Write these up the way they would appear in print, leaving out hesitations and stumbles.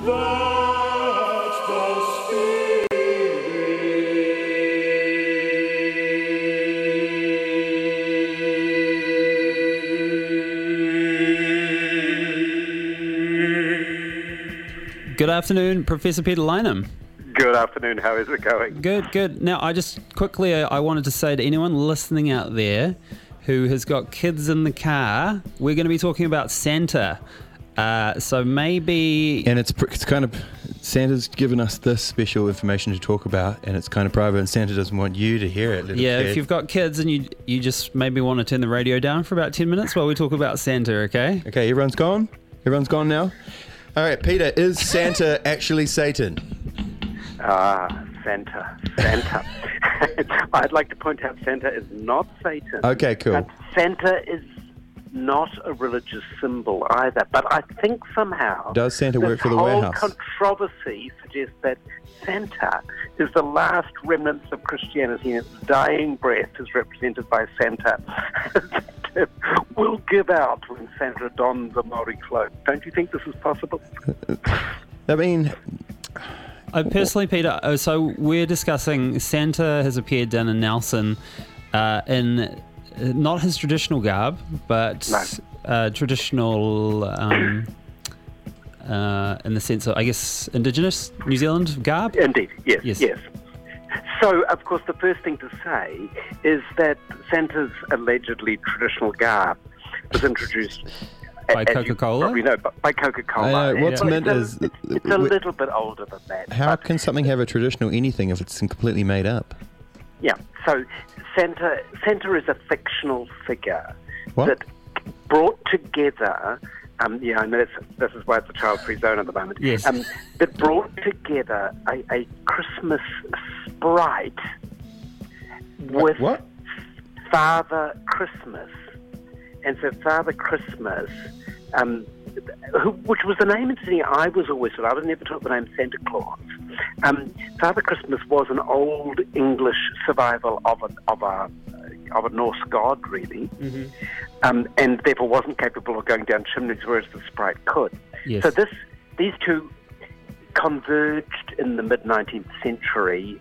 That's the spirit. Good afternoon, Professor Peter Lynham. Good afternoon. How is it going? Good. Now, I wanted to say to anyone listening out there who has got kids in the car, we're going to be talking about Santa. So maybe... And it's kind of... Santa's given us this special information to talk about, and it's kind of private, and Santa doesn't want you to hear it, little kid. If you've got kids and you just maybe want to turn the radio down for about 10 minutes while we talk about Santa, okay? Okay, everyone's gone? Everyone's gone now? All right, Peter, is Santa actually Satan? Santa. I'd like to point out Santa is not Satan. Okay, cool. Santa is not a religious symbol either, but I think somehow... Does Santa work for the warehouse? The whole controversy suggests that Santa is the last remnants of Christianity, and its dying breath is represented by Santa. Santa will give out when Santa dons a Māori cloak. Don't you think this is possible? I mean... Personally, Peter, so we're discussing Santa has appeared down in Nelson in not his traditional garb, but traditional in the sense of, I guess, Indigenous New Zealand garb? Indeed, yes. So, of course, the first thing to say is that Santa's allegedly traditional garb was introduced... By Coca-Cola? Probably know, by Coca-Cola. What's meant is... It's a little bit older than that. How can something have a traditional anything if it's completely made up? Yeah, so Santa is a fictional figure What? that brought together... I know this is why it's a child-free zone at the moment. Yes. That brought together a Christmas sprite with What? Father Christmas. And so Father Christmas, which was the name incidentally I was always taught. I was never taught the name Santa Claus. Father Christmas was an old English survival of a Norse god, really, and therefore wasn't capable of going down chimneys, whereas the sprite could. Yes. So these two converged in the mid-19th century,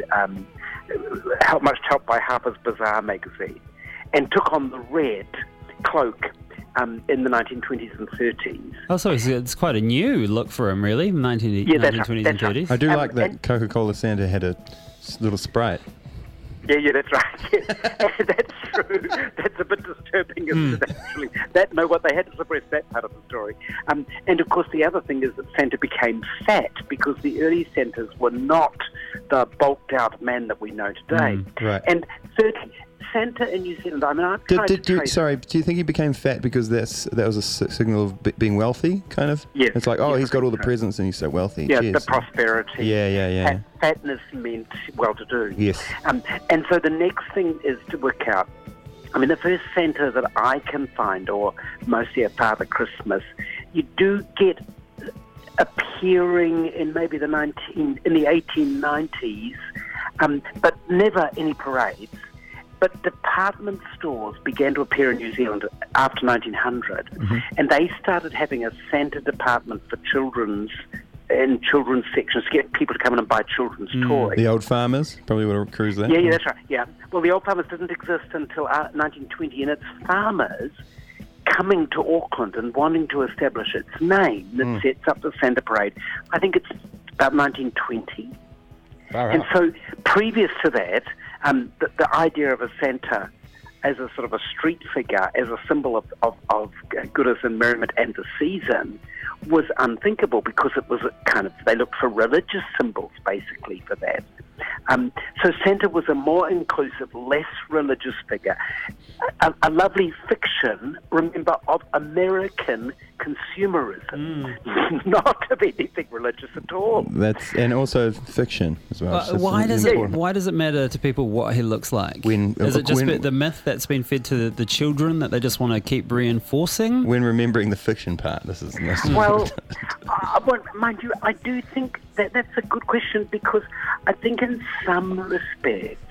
much helped by Harper's Bazaar magazine, and took on the red cloak in the 1920s and 30s. Oh, so it's quite a new look for him, really, 1920s and 30s. I do like that Coca-Cola Santa had a little Sprite. Yeah, that's right. Yeah. That's true. That's a bit disturbing, isn't it, actually? What they had to suppress that part of the story. And, of course, the other thing is that Santa became fat because the early Santas were not the bulked-out man that we know today. Right. And thirdly, Santa in New Zealand, I've tried to trace... Sorry, do you think he became fat because that was a signal of being wealthy, kind of? Yes. It's like, he's got all the presents and he's so wealthy. Yeah, Cheers. the prosperity. Yeah. Fatness meant well-to-do. Yes. And so the next thing is to work out, the first Santa that I can find, or mostly a Father Christmas, you do get appearing in maybe in the 1890s, but never any parades. But department stores began to appear in New Zealand after 1900, and they started having a Santa department for children's sections to get people to come in and buy children's toys. The old farmers probably would have cruised that. Yeah, that's right. Yeah. Well, the old farmers didn't exist until 1920, and it's farmers coming to Auckland and wanting to establish its name that sets up the Santa Parade. I think it's about 1920. And so previous to that, the idea of a Santa as a sort of a street figure, as a symbol of goodness and merriment and the season, was unthinkable because it was they looked for religious symbols basically for that. So Santa was a more inclusive, less religious figure. A lovely fiction, remember, of American consumerism, not of anything religious at all. And also fiction as well. Why does it matter to people what he looks like? Is it just the myth that's been fed to the children that they just want to keep reinforcing? When remembering the fiction part, this is the most well, mind you, I do think that's a good question because I think in some respects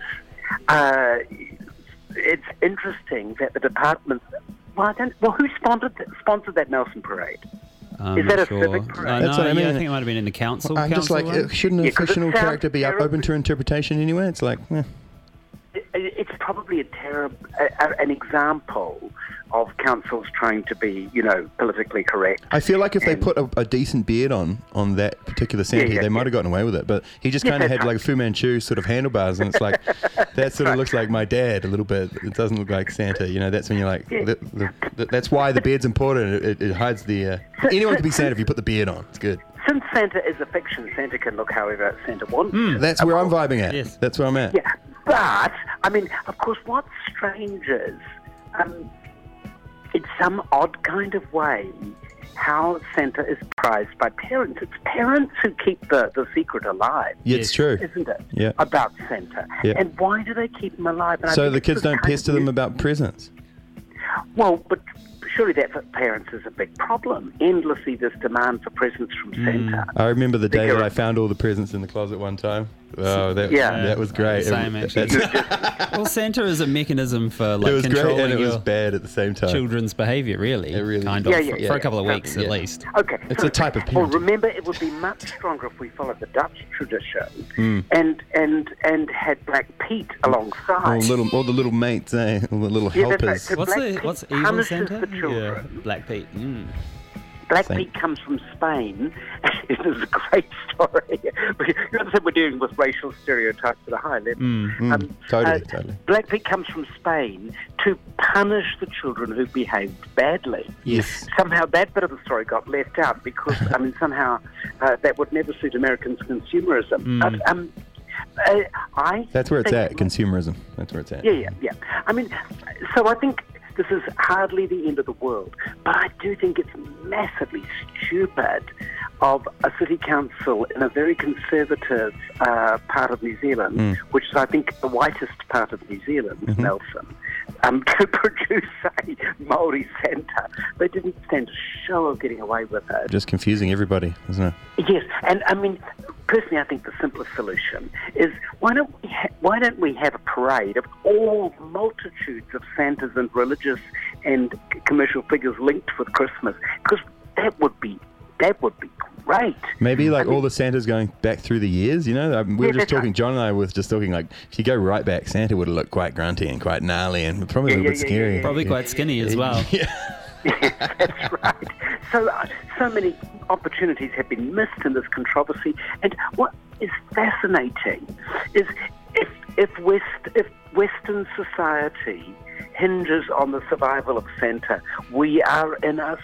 it's interesting that the department... who sponsored that Nelson Parade? I'm Is that not a sure. civic parade? That's No, what I mean. I think it might have been in the council. I'm just like, one. shouldn't a Yeah, 'cause it fictional sounds character be terrible. open to interpretation anyway? It's like, It's probably an example of councils trying to be, politically correct. I feel like if they And- put a decent beard on that particular Santa, Yeah, they might yeah. have gotten away with it. But he just Yeah, kind of that's had like a Fu Manchu sort of handlebars, and it's like that sort of looks like my dad a little bit. It doesn't look like Santa. That's when you're like, Yeah. that's why the beard's important. It hides the. Anyone can be Santa if you put the beard on. It's good. Since Santa is a fiction, Santa can look however Santa wants. That's where I'm vibing at. Yes. That's where I'm at. Yeah, but, of course, what's strange is, in some odd kind of way, how Santa is prized by parents. It's parents who keep the secret alive, Yeah, it's true. isn't it? Yeah. About Santa. Yeah. And why do they keep him alive? And I So think the it's kids this don't kind pester of them about presents. Well, but surely that for parents is a big problem. Endlessly this demand for presents from Santa. I remember the day that Bigger- I found all the presents in the closet one time. Oh, that was great. Same, actually. Well, Santa is a mechanism for It was great controlling and it was your bad at the same time. children's behaviour, really. It really kind is. of, Yeah, for yeah, a couple of yeah. weeks Yeah. at least. Okay. It's so- a type of Well, parenting. remember, it would be much stronger if we followed the Dutch tradition and had Black Pete alongside. All the little mates, all the little Yeah, that's right. helpers. So What's Black Pete what's evil punishes Santa? the children. Yeah, Black Pete. Black Same. Pete comes from Spain. It is a great story. You understand we're dealing with racial stereotypes at a high level. Totally. Black Pete comes from Spain to punish the children who behaved badly. Yes. Somehow that bit of the story got left out because, somehow that would never suit Americans' consumerism. But, That's where it's think- at, consumerism. That's where it's at. Yeah. So I think this is hardly the end of the world, but I do think it's massively stupid of a city council in a very conservative part of New Zealand, which is, I think, the whitest part of New Zealand, Nelson, to produce a Māori Santa. They didn't stand a show of getting away with it. Just confusing everybody, isn't it? Yes, and personally, I think the simplest solution is why don't we have a parade of all the multitudes of Santas and religious and commercial figures linked with Christmas? Because that would be great. Maybe all the Santas going back through the years, we were just that's talking, right. John and I were just talking, if you go right back, Santa would have looked quite grunty and quite gnarly and probably a little bit scary. Probably quite skinny as well. That's right. So many opportunities have been missed in this controversy. And what is fascinating is if Western society hinges on the survival of Santa, we are in a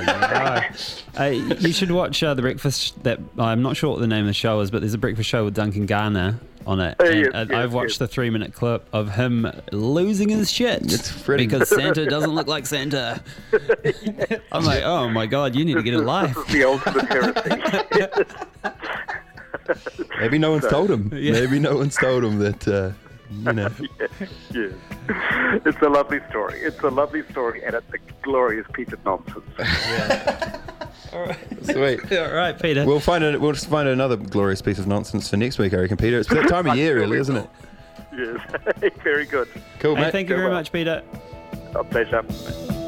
You should watch The Breakfast. I'm not sure what the name of the show is, but there's a breakfast show with Duncan Garner on it. And I've watched the 3-minute clip of him losing his shit It's pretty- because Santa doesn't look like Santa. I'm like, oh my god, you need to get a life. This is the ultimate heresy. Maybe no one's told him. Yeah. Maybe no one's told him that, Yes. It's a lovely story. It's a lovely story, and it's a glorious piece of nonsense. Sweet. All right, Peter. We'll find another glorious piece of nonsense for next week, I reckon, Peter. It's that time of year, really, isn't it? Yes. Very good. Cool, Hey, mate. thank you very much, Peter. A pleasure.